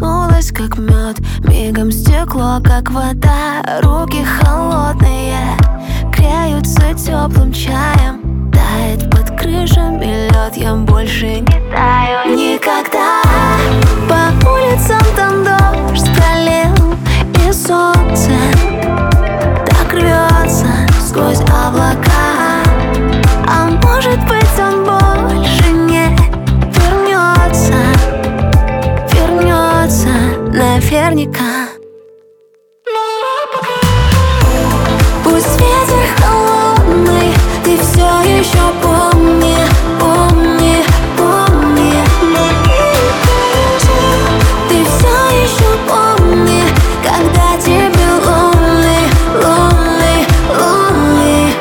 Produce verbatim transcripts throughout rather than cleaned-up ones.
коснулась, как мед. Мигом стекло, как вода. Руки холодные греются теплым чаем. Тает под крышами лед, я больше не таю никогда. По улицам там дождь пролил, и солнце так рвется сквозь облака. А может быть, он больше не вернется, вернется наверняка. Пусть ветер холодный, ты все еще помни, помни, помни. Ты все еще помни, когда тебе lonely, lonely, lonely.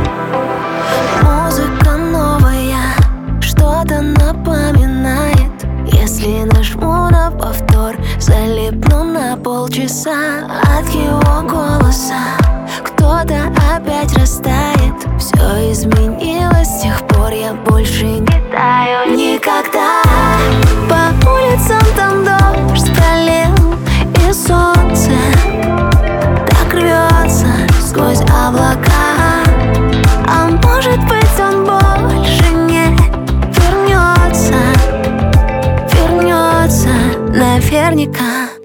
Музыка новая что-то напоминает. Если нажму на повтор, залипну на полчаса от его голоса. Кто-то опять растает. Все изменилось с тех пор, я больше не таю никогда. По улицам там дождь пролил, и солнце так рвется сквозь облака. А может быть, он больше не вернется, вернется наверняка.